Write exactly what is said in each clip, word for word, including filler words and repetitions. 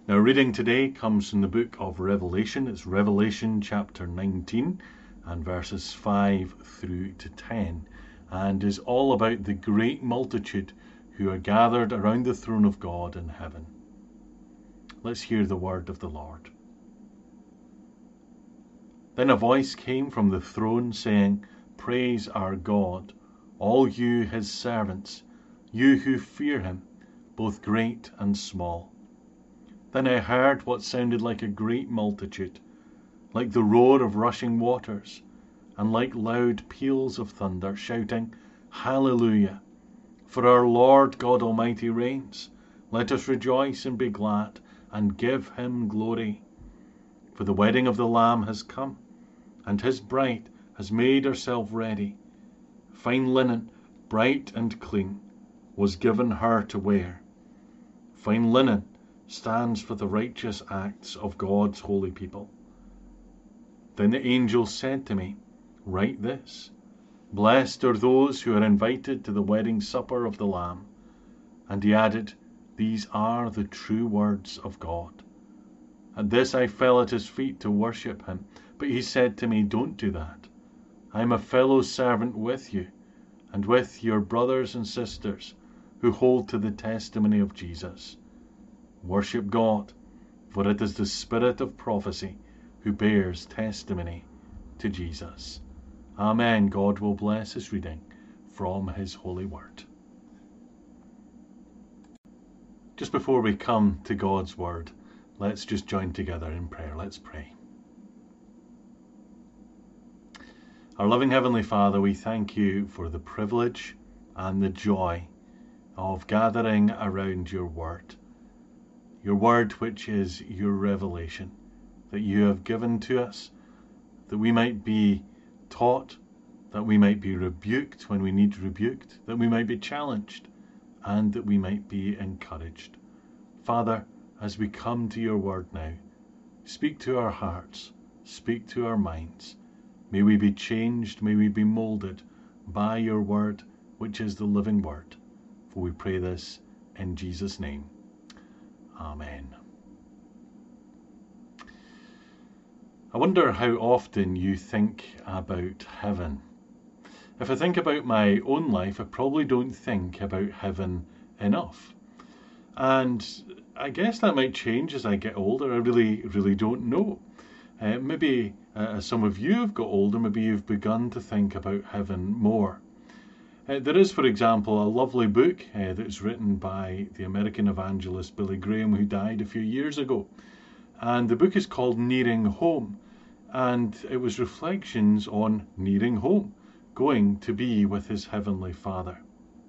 Now, reading today comes from the book of Revelation. It's Revelation chapter nineteen and verses five through to ten, and is all about the great multitude who are gathered around the throne of God in heaven. Let's hear the word of the Lord. Then a voice came from the throne saying, "Praise our God, all you his servants, you who fear him, both great and small." Then I heard what sounded like a great multitude, like the roar of rushing waters, and like loud peals of thunder, shouting, "Hallelujah! For our Lord God Almighty reigns. Let us rejoice and be glad, and give him glory. For the wedding of the Lamb has come, and his bride has made herself ready. Fine linen, bright and clean, was given her to wear. Fine linen stands for the righteous acts of God's holy people." Then the angel said to me, "Write this: Blessed are those who are invited to the wedding supper of the Lamb." And he added, "These are the true words of God." At this I fell at his feet to worship him, but he said to me, "Don't do that. I am a fellow servant with you and with your brothers and sisters who hold to the testimony of Jesus. Worship God, for it is the spirit of prophecy who bears testimony to Jesus." Amen. God will bless his reading from his holy word. Just before we come to God's word, let's just join together in prayer. Let's pray. Our loving Heavenly Father, we thank you for the privilege and the joy of gathering around your word. Your word, which is your revelation, that you have given to us, that we might be taught, that we might be rebuked when we need rebuked, that we might be challenged, and that we might be encouraged. Father, as we come to your word now, speak to our hearts, speak to our minds. May we be changed, may we be molded by your word, which is the living word. For we pray this in Jesus' name. Amen. I wonder how often you think about heaven. If I think about my own life, I probably don't think about heaven enough. And I guess that might change as I get older. I really, really don't know. Uh, maybe uh, as some of you have got older, maybe you've begun to think about heaven more. Uh, there is, for example, a lovely book uh, that's written by the American evangelist Billy Graham, who died a few years ago. And the book is called Nearing Home. And it was reflections on nearing home, going to be with his heavenly Father.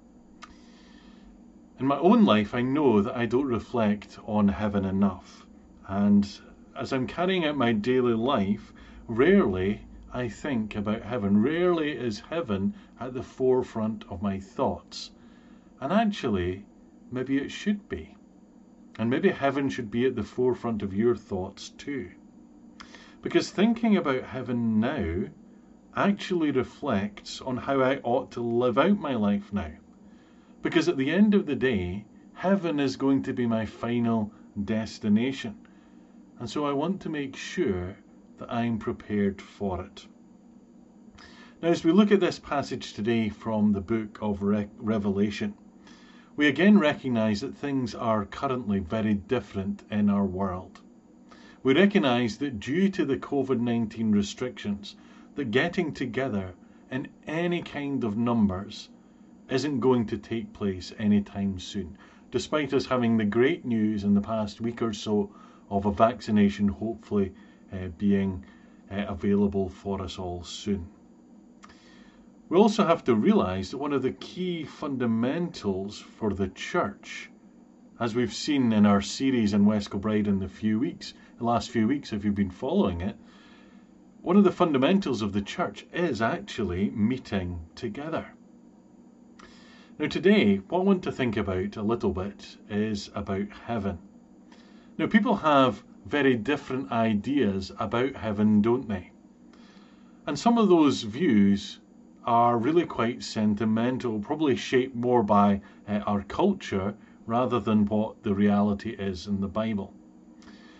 In my own life, I know that I don't reflect on heaven enough. And as I'm carrying out my daily life, rarely I think about heaven. Rarely is heaven at the forefront of my thoughts. And actually, maybe it should be. And maybe heaven should be at the forefront of your thoughts too. Because thinking about heaven now actually reflects on how I ought to live out my life now. Because at the end of the day, heaven is going to be my final destination. And so I want to make sure that I'm prepared for it. Now, as we look at this passage today from the book of Re- Revelation, we again recognize that things are currently very different in our world. We recognize that due to the COVID nineteen restrictions, that getting together in any kind of numbers isn't going to take place anytime soon, despite us having the great news in the past week or so of a vaccination hopefully uh, being uh, available for us all soon. We also have to realize that one of the key fundamentals for the church, as we've seen in our series in West Kilbride in the few weeks, the last few weeks if you've been following it, one of the fundamentals of the church is actually meeting together. Now today, what I want to think about a little bit is about heaven. Now people have very different ideas about heaven, don't they? And some of those views are really quite sentimental, probably shaped more by uh, our culture rather than what the reality is in the Bible.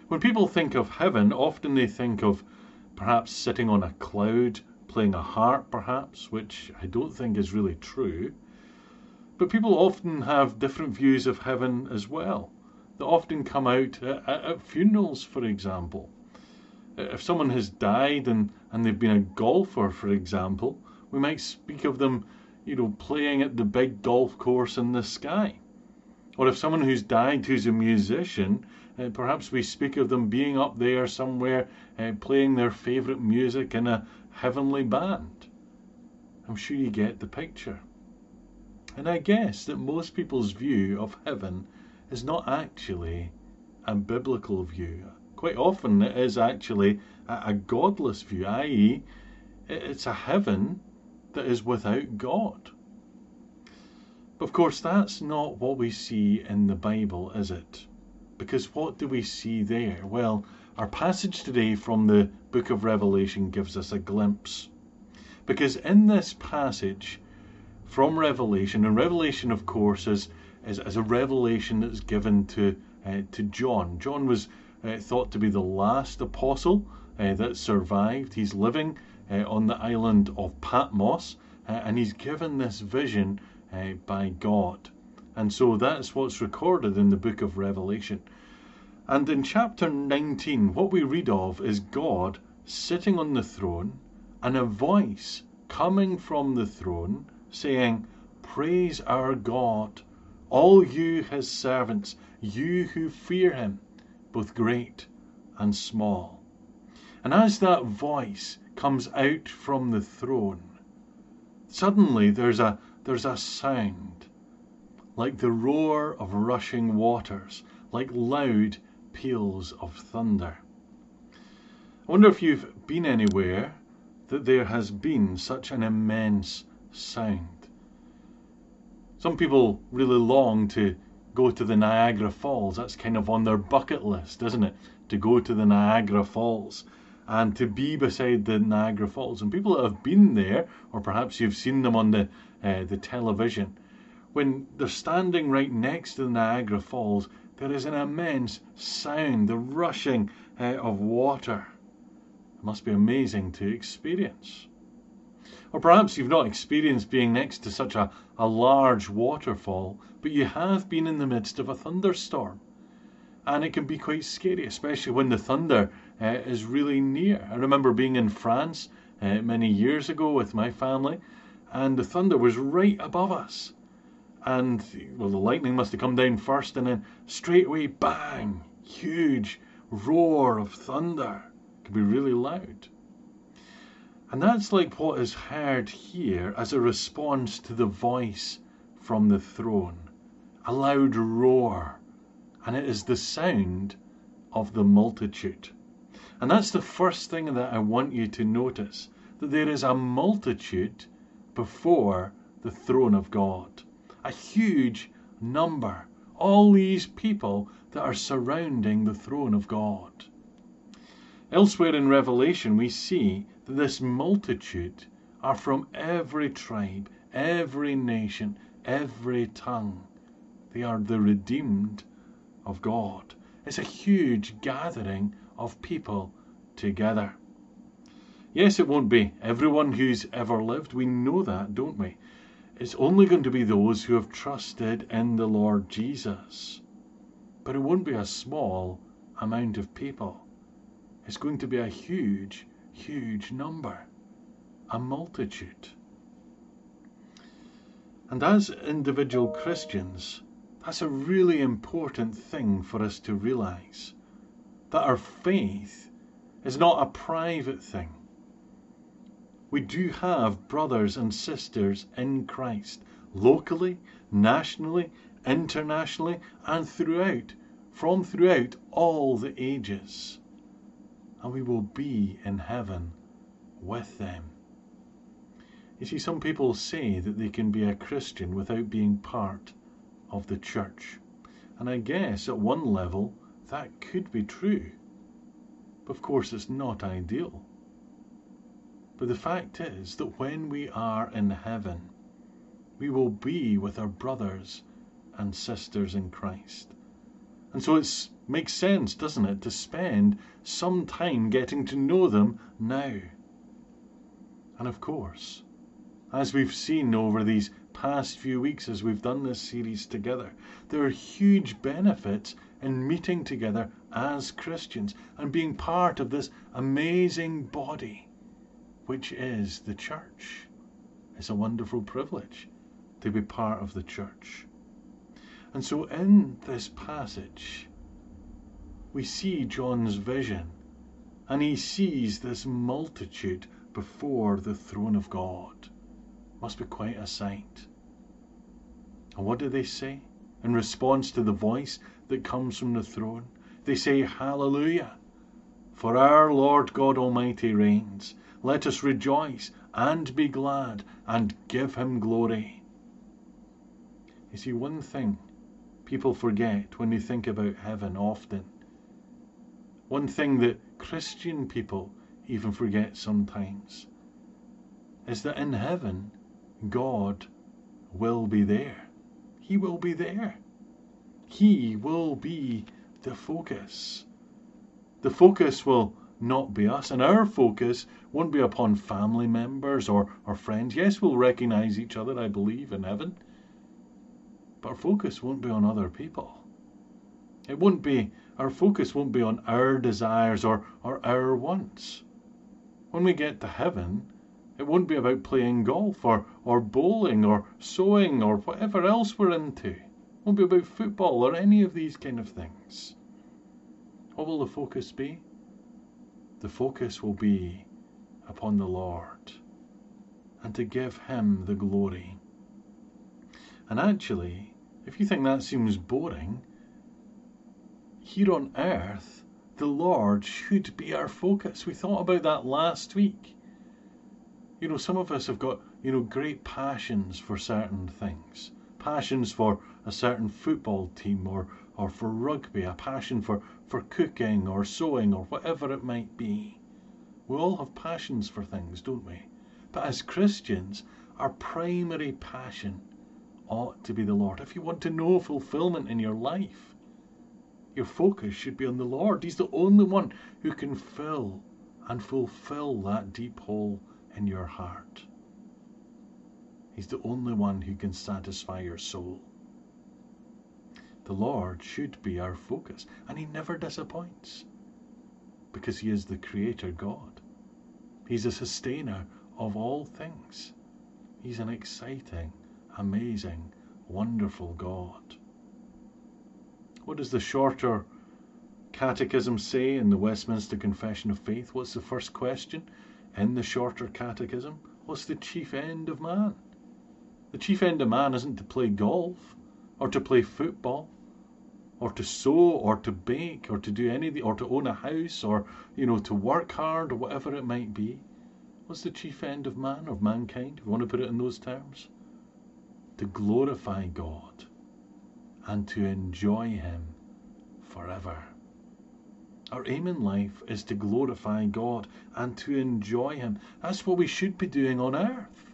When people think of heaven, often they think of perhaps sitting on a cloud, playing a harp perhaps, which I don't think is really true. But people often have different views of heaven as well, that often come out at, at funerals, for example. If someone has died and, and they've been a golfer, for example, we might speak of them, you know, playing at the big golf course in the sky. Or if someone who's died who's a musician, uh, perhaps we speak of them being up there somewhere uh, playing their favourite music in a heavenly band. I'm sure you get the picture. And I guess that most people's view of heaven is not actually a biblical view. Quite often it is actually a, a godless view, that is, it's a heaven that is without God. But of course that's not what we see in the Bible, is it? Because what do we see there? Well, our passage today from the book of Revelation gives us a glimpse. Because in this passage from Revelation, and Revelation of course is, is, is a revelation that's given to, uh, to John. John was uh, thought to be the last apostle uh, that survived. He's living uh, on the island of Patmos, uh, and he's given this vision uh, by God. And so that's what's recorded in the book of Revelation. And in chapter nineteen, what we read of is God sitting on the throne and a voice coming from the throne saying, "Praise our God, all you his servants, you who fear him, both great and small." And as that voice comes out from the throne, suddenly there's a there's a sound like the roar of rushing waters, like loud peals of thunder. I wonder if you've been anywhere that there has been such an immense sound. Some people really long to go to the Niagara Falls. That's kind of on their bucket list, isn't it? To go to the Niagara Falls and to be beside the Niagara Falls. And people that have been there, or perhaps you've seen them on the uh, the television, when they're standing right next to the Niagara Falls, there is an immense sound, the rushing uh, of water. It must be amazing to experience. Or perhaps you've not experienced being next to such a, a large waterfall, but you have been in the midst of a thunderstorm. And it can be quite scary, especially when the thunder uh, is really near. I remember being in France uh, many years ago with my family, and the thunder was right above us. And, well, the lightning must have come down first, and then straight away, bang, huge roar of thunder. It could be really loud. And that's like what is heard here as a response to the voice from the throne. A loud roar. And it is the sound of the multitude. And that's the first thing that I want you to notice. That there is a multitude before the throne of God. A huge number. All these people that are surrounding the throne of God. Elsewhere in Revelation we see that this multitude are from every tribe, every nation, every tongue. They are the redeemed of God. It's a huge gathering of people together. Yes, it won't be everyone who's ever lived. We know that, don't we? It's only going to be those who have trusted in the Lord Jesus. But it won't be a small amount of people. It's going to be a huge, huge number. A multitude. And as individual Christians, that's a really important thing for us to realize. That our faith is not a private thing. We do have brothers and sisters in Christ, locally, nationally, internationally, and throughout, from throughout all the ages. And we will be in heaven with them. You see, some people say that they can be a Christian without being part of the church. And I guess at one level that could be true. But of course it's not ideal. But the fact is that when we are in heaven, we will be with our brothers and sisters in Christ. And so it makes sense, doesn't it, to spend some time getting to know them now. And of course, as we've seen over these past few weeks as we've done this series together, there are huge benefits in meeting together as Christians and being part of this amazing body, which is the church. It's a wonderful privilege to be part of the church. And so in this passage, we see John's vision, and he sees this multitude before the throne of God. Must be quite a sight. And what do they say in response to the voice that comes from the throne? They say, "Hallelujah, for our Lord God Almighty reigns. Let us rejoice and be glad and give him glory." You see, one thing people forget when they think about heaven often, one thing that Christian people even forget sometimes, is that in heaven, God will be there. He will be there. He will be the focus. The focus will not be us, and our focus won't be upon family members or, or friends. Yes, we'll recognize each other, I believe, in heaven, but our focus won't be on other people. It won't be, our focus won't be on our desires or, or our wants. When we get to heaven, it won't be about playing golf or, or bowling or sewing or whatever else we're into. It won't be about football or any of these kind of things. What will the focus be? The focus will be upon the Lord and to give him the glory. And actually, if you think that seems boring, here on earth, the Lord should be our focus. We thought about that last week. You know, some of us have got, you know, great passions for certain things. Passions for a certain football team or, or for rugby, a passion for, for cooking or sewing or whatever it might be. We all have passions for things, don't we? But as Christians, our primary passion ought to be the Lord. If you want to know fulfillment in your life, your focus should be on the Lord. He's the only one who can fill and fulfill that deep hole in your heart. He's the only one who can satisfy your soul. The Lord should be our focus, and he never disappoints because he is the creator God. He's a sustainer of all things. He's an exciting, amazing, wonderful God. What does the Shorter Catechism say in the Westminster Confession of Faith? What's the first question in the Shorter Catechism? What's the chief end of man? The chief end of man isn't to play golf or to play football or to sew or to bake or to do anything or to own a house or, you know, to work hard or whatever it might be. What's the chief end of man, of mankind, if you want to put it in those terms? To glorify God and to enjoy him forever. Our aim in life is to glorify God and to enjoy him. That's what we should be doing on earth.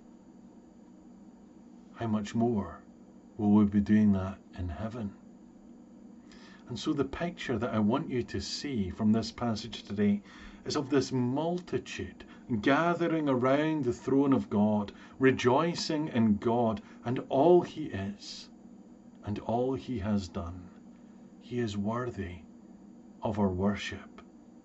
How much more will we be doing that in heaven? And so the picture that I want you to see from this passage today is of this multitude gathering around the throne of God, rejoicing in God and all he is and all he has done. He is worthy of our worship.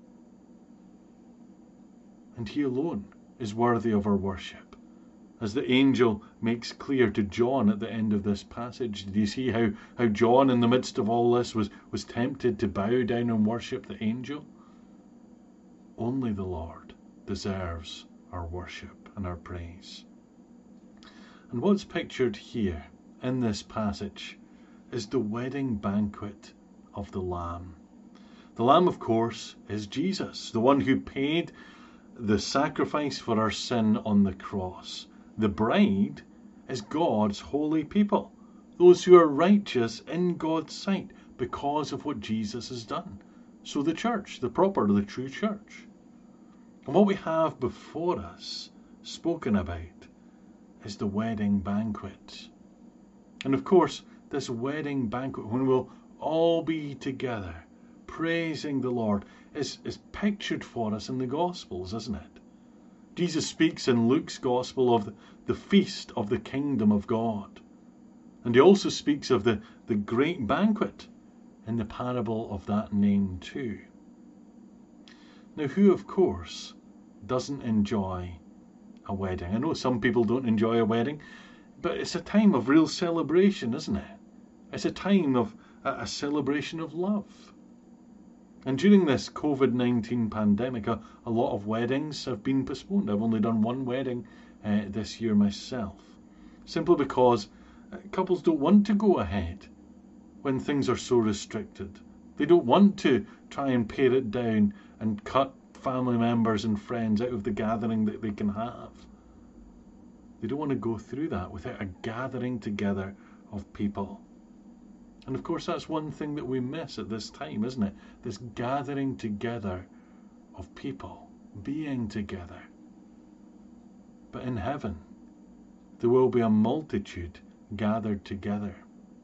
And he alone is worthy of our worship. As the angel makes clear to John at the end of this passage, do you see how, how John in the midst of all this was, was tempted to bow down and worship the angel? Only the Lord deserves our worship and our praise. And what's pictured here in this passage is the wedding banquet of the Lamb. The Lamb, of course, is Jesus, the one who paid the sacrifice for our sin on the cross. The bride is God's holy people, those who are righteous in God's sight because of what Jesus has done. So the church, the proper, the true church. And what we have before us, spoken about, is the wedding banquet. And of course, this wedding banquet, when we'll all be together, praising the Lord, is, is pictured for us in the Gospels, isn't it? Jesus speaks in Luke's Gospel of the, the feast of the kingdom of God. And he also speaks of the, the great banquet in the parable of that name too. Now, who, of course, doesn't enjoy a wedding? I know some people don't enjoy a wedding, but it's a time of real celebration, isn't it? It's a time of a, a celebration of love. And during this COVID nineteen pandemic, a, a lot of weddings have been postponed. I've only done one wedding uh, this year myself, simply because uh, couples don't want to go ahead when things are so restricted. They don't want to try and pare it down and cut family members and friends out of the gathering that they can have. They don't want to go through that without a gathering together of people. And of course, that's one thing that we miss at this time, isn't it? This gathering together of people, being together. But in heaven, there will be a multitude gathered together.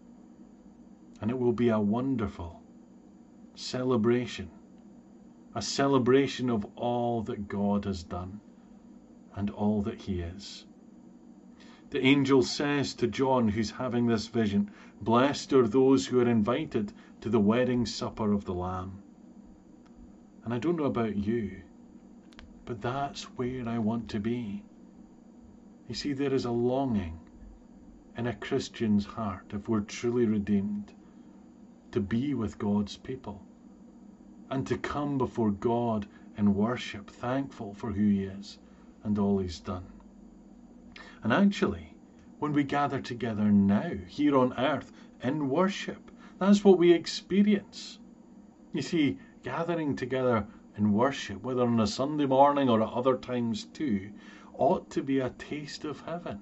And it will be a wonderful celebration. A celebration of all that God has done and all that he is. The angel says to John, who's having this vision, "Blessed are those who are invited to the wedding supper of the Lamb." And I don't know about you, but that's where I want to be. You see, there is a longing in a Christian's heart, if we're truly redeemed, to be with God's people and to come before God in worship, thankful for who he is and all he's done. And actually, when we gather together now, here on earth, in worship, that's what we experience. You see, gathering together in worship, whether on a Sunday morning or at other times too, ought to be a taste of heaven.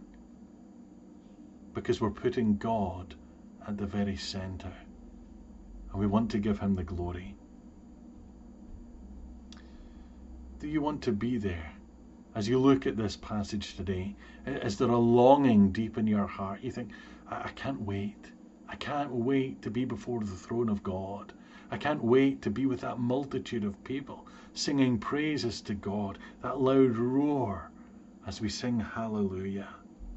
Because we're putting God at the very centre. And we want to give him the glory. Do you want to be there? As you look at this passage today, is there a longing deep in your heart? You think, I, I can't wait. I can't wait to be before the throne of God. I can't wait to be with that multitude of people singing praises to God, that loud roar as we sing hallelujah.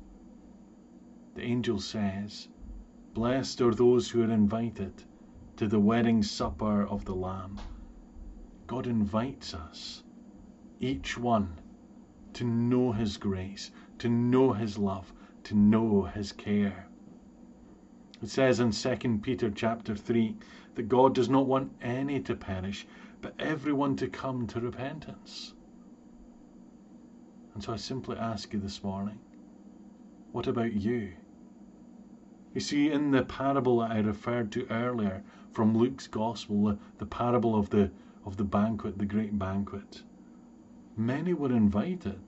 The angel says, "Blessed are those who are invited to the wedding supper of the Lamb." God invites us, each one, to know his grace, to know his love, to know his care. It says in Second Peter chapter three that God does not want any to perish, but everyone to come to repentance. And so I simply ask you this morning, what about you? You see, in the parable that I referred to earlier from Luke's Gospel, the, the parable of the, of the banquet, the great banquet, many were invited,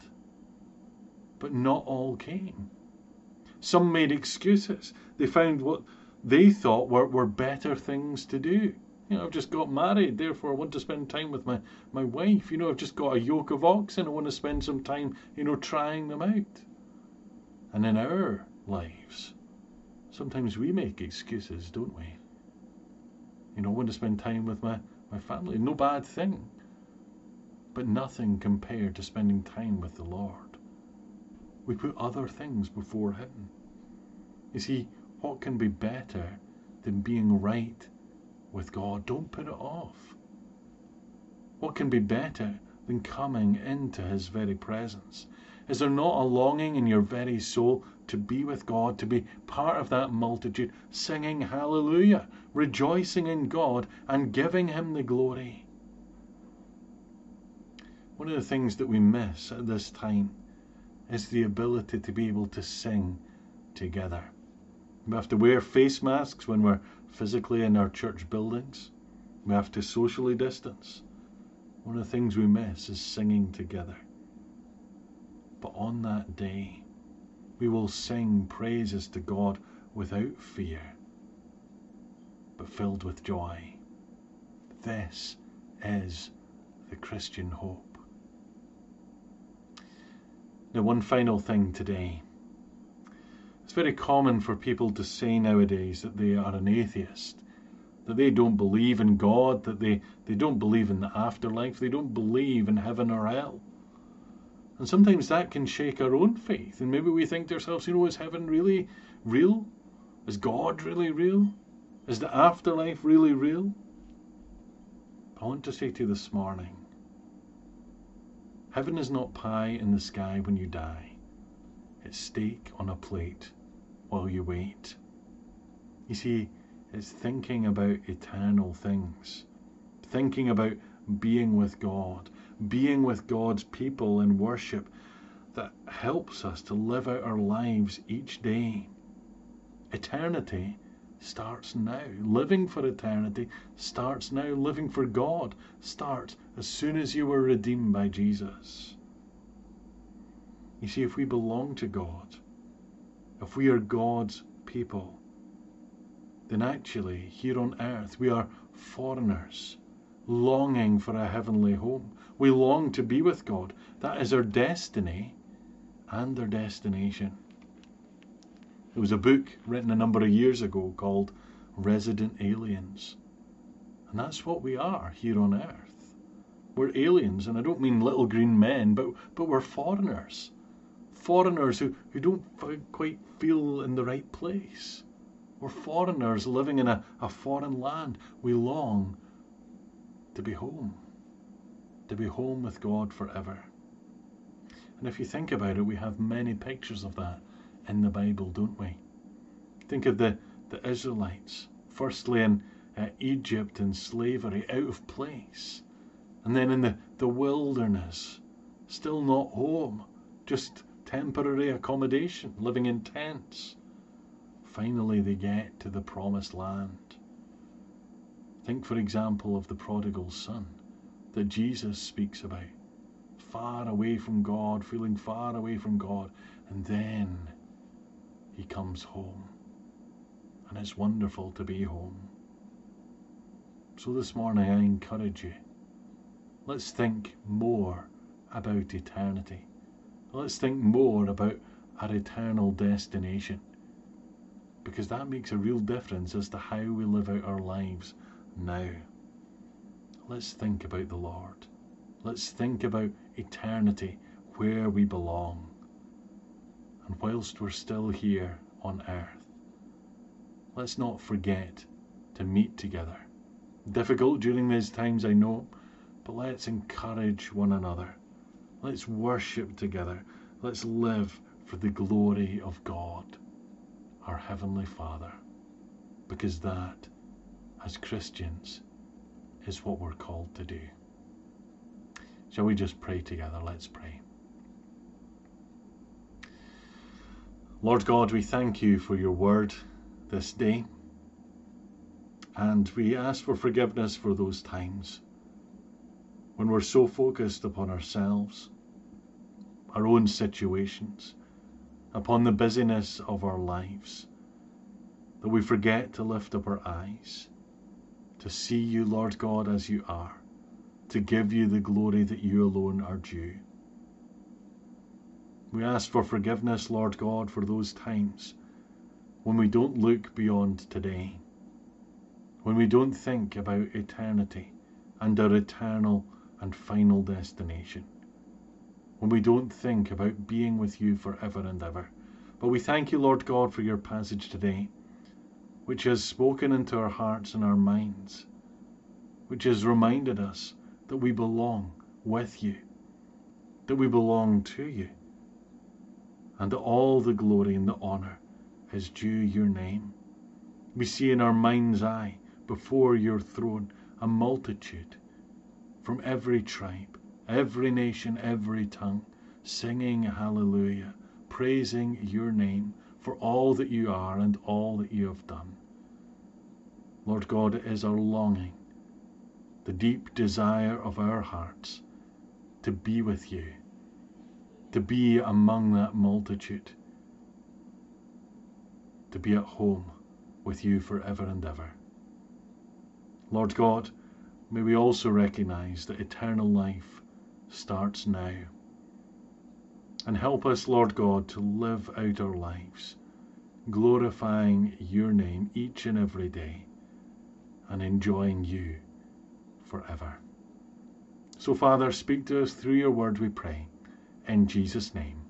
but not all came. Some made excuses. They found what they thought were, were better things to do. You know, I've just got married, therefore I want to spend time with my, my wife. You know, I've just got a yoke of oxen, I want to spend some time, you know, trying them out. And in our lives, sometimes we make excuses, don't we? You know, I want to spend time with my, my family. No bad thing. But nothing compared to spending time with the Lord. We put other things before him. You see, what can be better than being right with God? Don't put it off. What can be better than coming into his very presence? Is there not a longing in your very soul to be with God, to be part of that multitude, singing hallelujah, rejoicing in God and giving him the glory? One of the things that we miss at this time is the ability to be able to sing together. We have to wear face masks when we're physically in our church buildings. We have to socially distance. One of the things we miss is singing together. But on that day, we will sing praises to God without fear, but filled with joy. This is the Christian hope. Now, one final thing today. It's very common for people to say nowadays that they are an atheist, that they don't believe in God, that they, they don't believe in the afterlife, they don't believe in heaven or hell. And sometimes that can shake our own faith. And maybe we think to ourselves, you know, is heaven really real? Is God really real? Is the afterlife really real? I want to say to you this morning, heaven is not pie in the sky when you die. It's steak on a plate while you wait. You see, it's thinking about eternal things, thinking about being with God, being with God's people in worship that helps us to live out our lives each day. Eternity starts now. Living for eternity starts now. Living for God starts as soon as you were redeemed by Jesus. You see, if we belong to God, if we are God's people, then actually here on earth we are foreigners longing for a heavenly home. We long to be with God. That is our destiny and our destination. There was a book written a number of years ago called Resident Aliens. And that's what we are here on earth. We're aliens, and I don't mean little green men, but, but we're foreigners. Foreigners who, who don't f- quite feel in the right place. We're foreigners living in a, a foreign land. We long to be home. To be home with God forever. And if you think about it, we have many pictures of that in the Bible, don't we? Think of the, the Israelites, firstly in uh, Egypt in slavery, out of place. And then in the, the wilderness, still not home, just temporary accommodation, living in tents. Finally they get to the promised land. Think, for example, of the prodigal son that Jesus speaks about. Far away from God, feeling far away from God, and then he comes home. And it's wonderful to be home. So this morning I encourage you, let's think more about eternity. Let's think more about our eternal destination, because that makes a real difference as to how we live out our lives now. Let's think about the Lord. Let's think about eternity, where we belong. And whilst we're still here on earth, let's not forget to meet together. Difficult during these times, I know, but let's encourage one another. Let's worship together. Let's live for the glory of God, our Heavenly Father, because that, as Christians, is what we're called to do. Shall we just pray together? Let's pray. Lord God, we thank you for your word this day, and we ask for forgiveness for those times when we're so focused upon ourselves, our own situations, upon the busyness of our lives, that we forget to lift up our eyes, to see you, Lord God, as you are, to give you the glory that you alone are due. We ask for forgiveness, Lord God, for those times when we don't look beyond today, when we don't think about eternity and our eternal and final destination, when we don't think about being with you forever and ever. But we thank you, Lord God, for your passage today, which has spoken into our hearts and our minds, which has reminded us that we belong with you, that we belong to you, and that all the glory and the honour is due your name. We see in our mind's eye, before your throne, a multitude from every tribe, every nation, every tongue, singing hallelujah, praising your name for all that you are and all that you have done. Lord God, it is our longing, the deep desire of our hearts, to be with you, to be among that multitude, to be at home with you forever and ever. Lord God, may we also recognize that eternal life starts now. And help us, Lord God, to live out our lives, glorifying your name each and every day, and enjoying you forever. So, Father, speak to us through your word, we pray. In Jesus' name,